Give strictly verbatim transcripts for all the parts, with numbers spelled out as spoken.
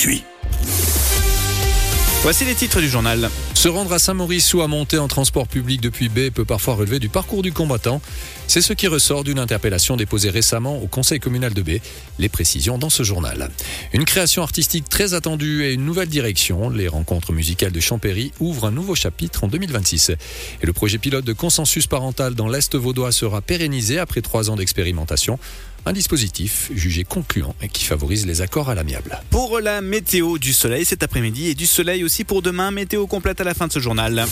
gratuit. Voici les titres du journal. Se rendre à Saint-Maurice ou à monter en transport public depuis B peut parfois relever du parcours du combattant. C'est ce qui ressort d'une interpellation déposée récemment au conseil communal de B. Les précisions dans ce journal. Une création artistique très attendue et une nouvelle direction. Les rencontres musicales de Champéry ouvrent un nouveau chapitre en deux mille vingt-six. Et le projet pilote de consensus parental dans l'Est vaudois sera pérennisé après trois ans d'expérimentation. Un dispositif jugé concluant et qui favorise les accords à l'amiable. Pour la météo, du soleil cet après-midi et du soleil aussi pour demain. Météo complète à la fin de ce journal.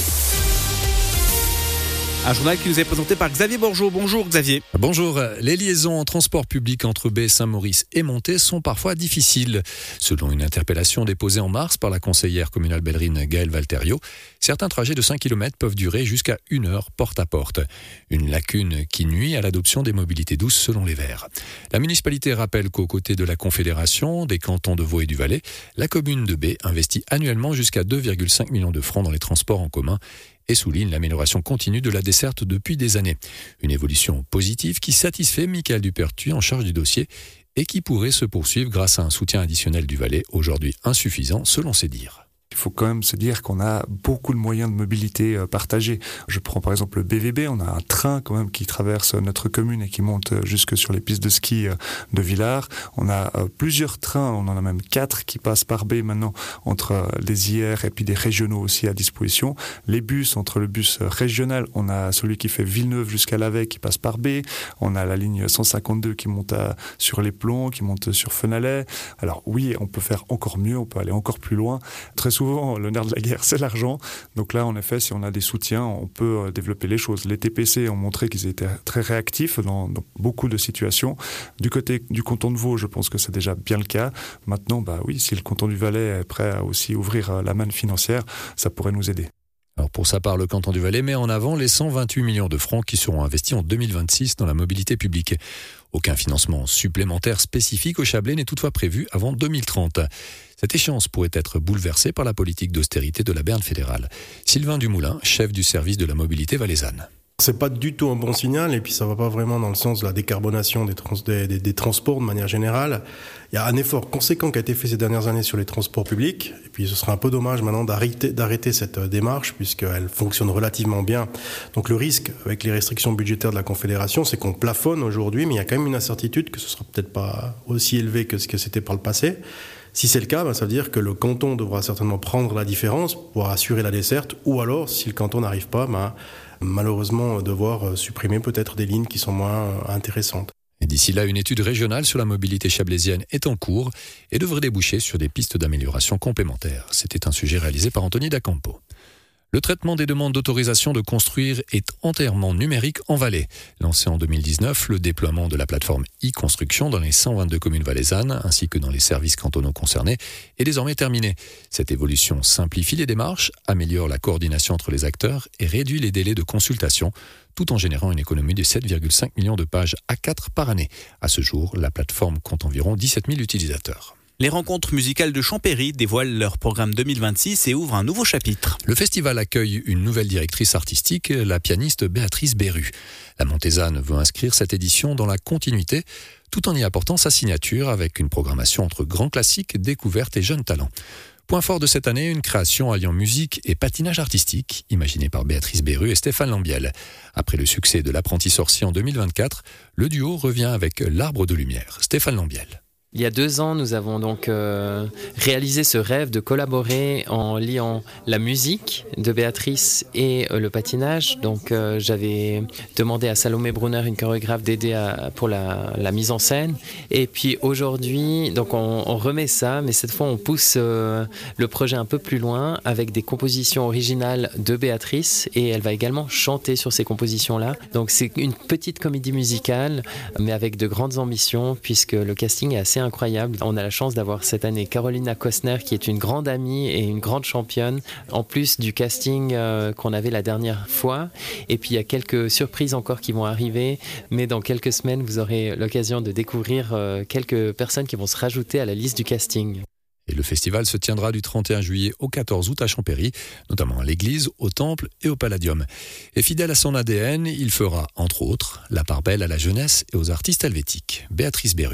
Un journal qui nous est présenté par Xavier Bourgeot. Bonjour Xavier. Bonjour. Les liaisons en transport public entre B, Saint-Maurice et Montet sont parfois difficiles. Selon une interpellation déposée en mars par la conseillère communale bellerine Gaëlle Valterio, certains trajets de cinq kilomètres peuvent durer jusqu'à une heure porte à porte. Une lacune qui nuit à l'adoption des mobilités douces selon les Verts. La municipalité rappelle qu'aux côtés de la Confédération, des cantons de Vaud et du Valais, la commune de B investit annuellement jusqu'à deux virgule cinq millions de francs dans les transports en commun et souligne l'amélioration continue de la desserte depuis des années. Une évolution positive qui satisfait Michael Dupertuis en charge du dossier et qui pourrait se poursuivre grâce à un soutien additionnel du Valais, aujourd'hui insuffisant selon ses dires. Il faut quand même se dire qu'on a beaucoup de moyens de mobilité partagés. Je prends par exemple le B V B, on a un train quand même qui traverse notre commune et qui monte jusque sur les pistes de ski de Villars. On a plusieurs trains, on en a même quatre qui passent par B maintenant entre les I R et puis des régionaux aussi à disposition. Les bus, entre le bus régional, on a celui qui fait Villeneuve jusqu'à Lavey qui passe par B. On a la ligne cent cinquante-deux qui monte à, sur les Plombs, qui monte sur Fenalais. Alors oui, on peut faire encore mieux, on peut aller encore plus loin. Très souvent, le nerf de la guerre, c'est l'argent. Donc là, en effet, si on a des soutiens, on peut développer les choses. Les T P C ont montré qu'ils étaient très réactifs dans, dans beaucoup de situations. Du côté du canton de Vaud, je pense que c'est déjà bien le cas. Maintenant, bah oui, si le canton du Valais est prêt à aussi ouvrir la manne financière, ça pourrait nous aider. Alors pour sa part, le canton du Valais met en avant les cent vingt-huit millions de francs qui seront investis en deux mille vingt-six dans la mobilité publique. Aucun financement supplémentaire spécifique au Chablais n'est toutefois prévu avant deux mille trente. Cette échéance pourrait être bouleversée par la politique d'austérité de la Berne fédérale. Sylvain Dumoulin, chef du service de la mobilité valaisanne. C'est pas du tout un bon signal et puis ça va pas vraiment dans le sens de la décarbonation des, trans, des, des, des transports de manière générale. Il y a un effort conséquent qui a été fait ces dernières années sur les transports publics et puis ce serait un peu dommage maintenant d'arrêter, d'arrêter cette démarche puisqu'elle fonctionne relativement bien. Donc le risque avec les restrictions budgétaires de la Confédération, c'est qu'on plafonne aujourd'hui, mais il y a quand même une incertitude que ce sera peut-être pas aussi élevé que ce que c'était par le passé. Si c'est le cas, ben ça veut dire que le canton devra certainement prendre la différence pour assurer la desserte ou alors, si le canton n'arrive pas, ben, malheureusement devoir supprimer peut-être des lignes qui sont moins intéressantes. Et d'ici là, une étude régionale sur la mobilité chablaisienne est en cours et devrait déboucher sur des pistes d'amélioration complémentaires. C'était un sujet réalisé par Anthony Dacampo. Le traitement des demandes d'autorisation de construire est entièrement numérique en Valais. Lancé en deux mille dix-neuf, le déploiement de la plateforme e-construction dans les cent vingt-deux communes valaisannes ainsi que dans les services cantonaux concernés est désormais terminé. Cette évolution simplifie les démarches, améliore la coordination entre les acteurs et réduit les délais de consultation, tout en générant une économie de sept virgule cinq millions de pages A quatre par année. À ce jour, la plateforme compte environ dix-sept mille utilisateurs. Les rencontres musicales de Champéry dévoilent leur programme deux mille vingt-six et ouvrent un nouveau chapitre. Le festival accueille une nouvelle directrice artistique, la pianiste Béatrice Berru. La Montésane veut inscrire cette édition dans la continuité, tout en y apportant sa signature avec une programmation entre grands classiques, découvertes et jeunes talents. Point fort de cette année, une création alliant musique et patinage artistique, imaginée par Béatrice Berru et Stéphane Lambiel. Après le succès de l'apprenti sorcier en deux mille vingt-quatre, le duo revient avec l'Arbre de lumière. Stéphane Lambiel. Il y a deux ans, nous avons donc euh, réalisé ce rêve de collaborer en liant la musique de Béatrice et euh, le patinage. Donc euh, j'avais demandé à Salomé Brunner, une chorégraphe, d'aider à, pour la, la mise en scène. Et puis aujourd'hui, donc on, on remet ça, mais cette fois on pousse euh, le projet un peu plus loin avec des compositions originales de Béatrice et elle va également chanter sur ces compositions-là. Donc c'est une petite comédie musicale, mais avec de grandes ambitions puisque le casting est assez incroyable. On a la chance d'avoir cette année Carolina Costner qui est une grande amie et une grande championne, en plus du casting euh, qu'on avait la dernière fois. Et puis il y a quelques surprises encore qui vont arriver, mais dans quelques semaines vous aurez l'occasion de découvrir euh, quelques personnes qui vont se rajouter à la liste du casting. Et le festival se tiendra du trente et un juillet au quatorze août à Champéry, notamment à l'église, au temple et au palladium. Et fidèle à son A D N, il fera, entre autres, la part belle à la jeunesse et aux artistes helvétiques. Béatrice Berru.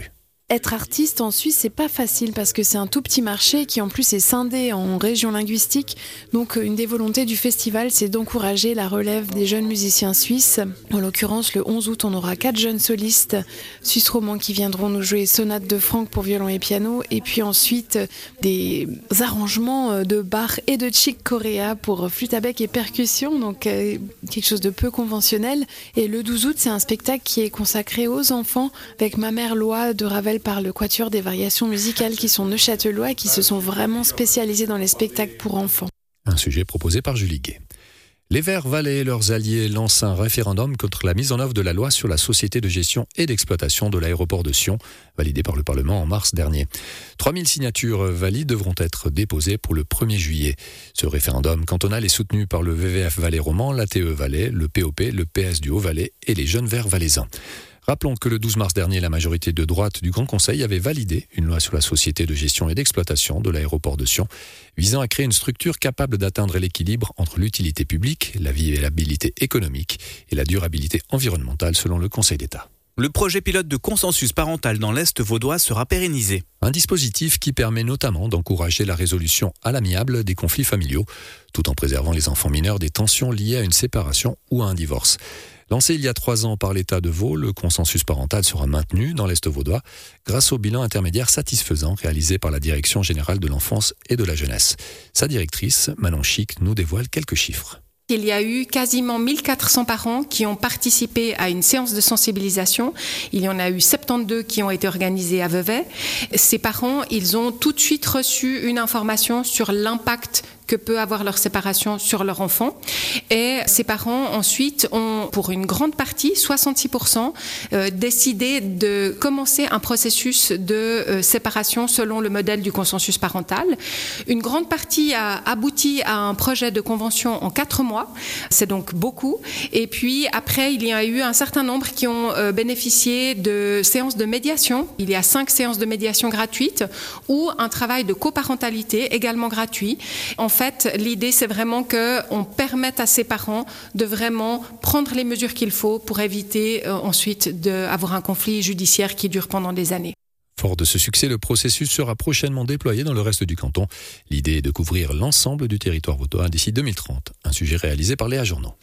Être artiste en Suisse, c'est pas facile parce que c'est un tout petit marché qui en plus est scindé en régions linguistiques. Donc une des volontés du festival, c'est d'encourager la relève des jeunes musiciens suisses. En l'occurrence, le onze août, on aura quatre jeunes solistes suisses romands qui viendront nous jouer Sonate de Franck pour violon et piano. Et puis ensuite, des arrangements de Bach et de Chick Corea pour flûte à bec et percussion. Donc euh, quelque chose de peu conventionnel. Et le douze août, c'est un spectacle qui est consacré aux enfants avec Ma mère Loi de Ravel par le Quatuor des variations musicales qui sont neuchâtelois et qui se sont vraiment spécialisés dans les spectacles pour enfants. Un sujet proposé par Julie Guet. Les Verts Valais et leurs alliés lancent un référendum contre la mise en œuvre de la loi sur la société de gestion et d'exploitation de l'aéroport de Sion, validée par le Parlement en mars dernier. trois mille signatures valides devront être déposées pour le premier juillet. Ce référendum cantonal est soutenu par le V V F Valais Romand, l'A T E Valais, le P O P, le P S du Haut-Valais et les Jeunes Verts Valaisans. Rappelons que le douze mars dernier, la majorité de droite du Grand Conseil avait validé une loi sur la société de gestion et d'exploitation de l'aéroport de Sion, visant à créer une structure capable d'atteindre l'équilibre entre l'utilité publique, la viabilité économique et la durabilité environnementale selon le Conseil d'État. Le projet pilote de consensus parental dans l'Est vaudois sera pérennisé. Un dispositif qui permet notamment d'encourager la résolution à l'amiable des conflits familiaux, tout en préservant les enfants mineurs des tensions liées à une séparation ou à un divorce. Lancé il y a trois ans par l'État de Vaud, le consensus parental sera maintenu dans l'Est vaudois grâce au bilan intermédiaire satisfaisant réalisé par la Direction générale de l'enfance et de la jeunesse. Sa directrice, Manon Chic, nous dévoile quelques chiffres. Il y a eu quasiment mille quatre cents parents qui ont participé à une séance de sensibilisation. Il y en a eu soixante-douze qui ont été organisées à Vevey. Ces parents, ils ont tout de suite reçu une information sur l'impact que peut avoir leur séparation sur leur enfant. Et ces parents, ensuite, ont, pour une grande partie, soixante-six pour cent, euh, décidé de commencer un processus de euh, séparation selon le modèle du consensus parental. Une grande partie a abouti à un projet de convention en quatre mois. C'est donc beaucoup. Et puis, après, il y a eu un certain nombre qui ont euh, bénéficié de séances de médiation. Il y a cinq séances de médiation gratuites ou un travail de coparentalité également gratuit. En En fait, l'idée, c'est vraiment qu'on permette à ces parents de vraiment prendre les mesures qu'il faut pour éviter euh, ensuite d'avoir un conflit judiciaire qui dure pendant des années. Fort de ce succès, le processus sera prochainement déployé dans le reste du canton. L'idée est de couvrir l'ensemble du territoire vaudois d'ici deux mille trente. Un sujet réalisé par Léa Journeau.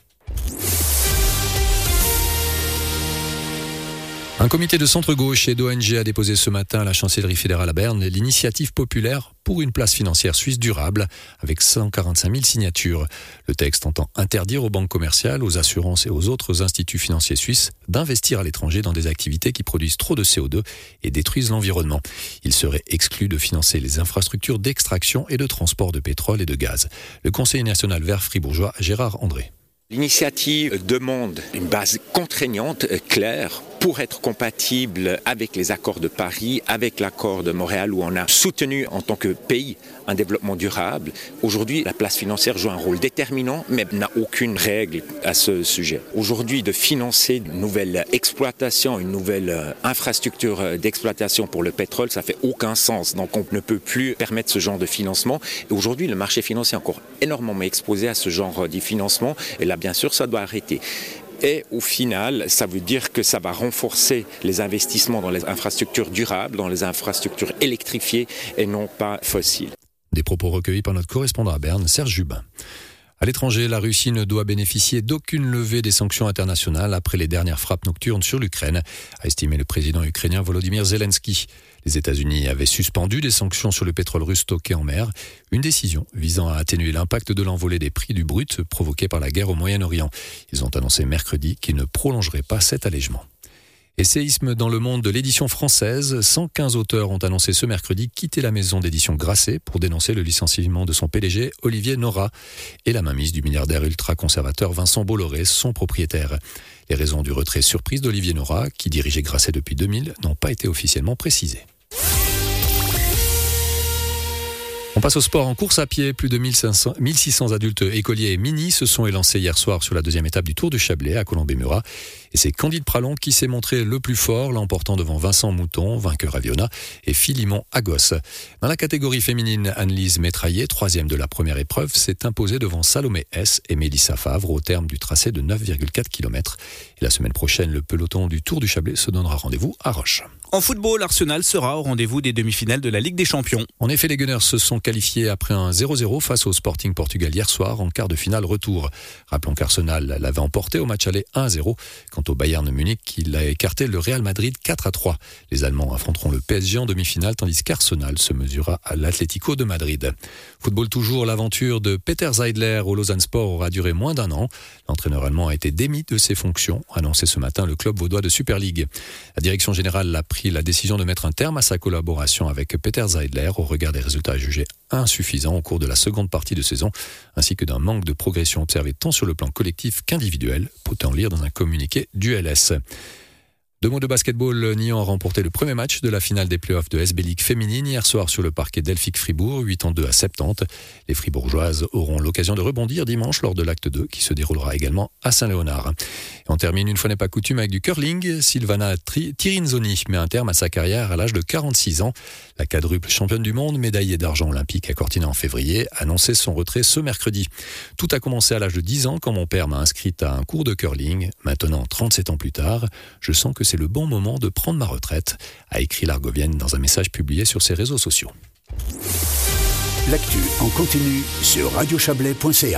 Un comité de centre-gauche et d'O N G a déposé ce matin à la chancellerie fédérale à Berne l'initiative populaire pour une place financière suisse durable avec cent quarante-cinq mille signatures. Le texte entend interdire aux banques commerciales, aux assurances et aux autres instituts financiers suisses d'investir à l'étranger dans des activités qui produisent trop de C O deux et détruisent l'environnement. Il serait exclu de financer les infrastructures d'extraction et de transport de pétrole et de gaz. Le conseiller national vert fribourgeois Gérard André. L'initiative demande une base contraignante, claire, pour être compatible avec les accords de Paris, avec l'accord de Montréal où on a soutenu en tant que pays un développement durable. Aujourd'hui, la place financière joue un rôle déterminant, mais n'a aucune règle à ce sujet. Aujourd'hui, de financer une nouvelle exploitation, une nouvelle infrastructure d'exploitation pour le pétrole, ça fait aucun sens. Donc on ne peut plus permettre ce genre de financement. Et aujourd'hui, le marché financier est encore énormément exposé à ce genre de financement. Et là, bien sûr, ça doit arrêter. Et au final, ça veut dire que ça va renforcer les investissements dans les infrastructures durables, dans les infrastructures électrifiées et non pas fossiles. Des propos recueillis par notre correspondant à Berne, Serge Jubin. À l'étranger, la Russie ne doit bénéficier d'aucune levée des sanctions internationales après les dernières frappes nocturnes sur l'Ukraine, a estimé le président ukrainien Volodymyr Zelensky. Les États-Unis avaient suspendu des sanctions sur le pétrole russe stocké en mer, une décision visant à atténuer l'impact de l'envolée des prix du brut provoqué par la guerre au Moyen-Orient. Ils ont annoncé mercredi qu'ils ne prolongeraient pas cet allègement. Et séisme dans le monde de l'édition française. cent quinze auteurs ont annoncé ce mercredi quitter la maison d'édition Grasset pour dénoncer le licenciement de son P D G, Olivier Nora, et la mainmise du milliardaire ultra-conservateur Vincent Bolloré, son propriétaire. Les raisons du retrait surprise d'Olivier Nora, qui dirigeait Grasset depuis deux mille, n'ont pas été officiellement précisées. On passe au sport en course à pied. Plus de mille cinq cents, mille six cents adultes écoliers et mini se sont élancés hier soir sur la deuxième étape du Tour du Chablais à Colombey-Murat. Et c'est Candide Pralon qui s'est montré le plus fort, l'emportant devant Vincent Mouton, vainqueur à Viona, et Philimon Agos. Dans la catégorie féminine, Anne-Lise Métraillé, troisième de la première épreuve, s'est imposée devant Salomé S et Mélissa Favre au terme du tracé de neuf virgule quatre kilomètres. Et la semaine prochaine, le peloton du Tour du Chablais se donnera rendez-vous à Roche. En football, Arsenal sera au rendez-vous des demi-finales de la Ligue des Champions. En effet, les Gunners se sont qualifiés après un zéro zéro face au Sporting Portugal hier soir en quart de finale retour. Rappelons qu'Arsenal l'avait emporté au match aller un zéro. Quant au Bayern Munich, il a écarté le Real Madrid quatre à trois. Les Allemands affronteront le P S G en demi-finale, tandis qu'Arsenal se mesurera à l'Atlético de Madrid. Football toujours, l'aventure de Peter Zeidler au Lausanne Sport aura duré moins d'un an. L'entraîneur allemand a été démis de ses fonctions, annoncé ce matin le club vaudois de Super League. La direction générale a pris la décision de mettre un terme à sa collaboration avec Peter Zeidler au regard des résultats jugés insuffisants au cours de la seconde partie de saison, ainsi que d'un manque de progression observé tant sur le plan collectif qu'individuel, peut-on lire dans un communiqué du L S. Deux mots de basketball, Nyon a remporté le premier match de la finale des playoffs de S B League féminine hier soir sur le parquet Delphique Fribourg, quatre-vingt-deux à soixante-dix. Les Fribourgeoises auront l'occasion de rebondir dimanche lors de l'acte deux qui se déroulera également à Saint-Léonard. Et on termine une fois n'est pas coutume avec du curling. Silvana Tirinzoni met un terme à sa carrière à l'âge de quarante-six ans. La quadruple championne du monde, médaillée d'argent olympique à Cortina en février, a annoncé son retrait ce mercredi. Tout a commencé à l'âge de dix ans quand mon père m'a inscrite à un cours de curling. Maintenant, trente-sept ans plus tard, je sens que c'est le bon moment de prendre ma retraite, a écrit l'Argovienne dans un message publié sur ses réseaux sociaux. L'actu en continu sur radio chablais point c a.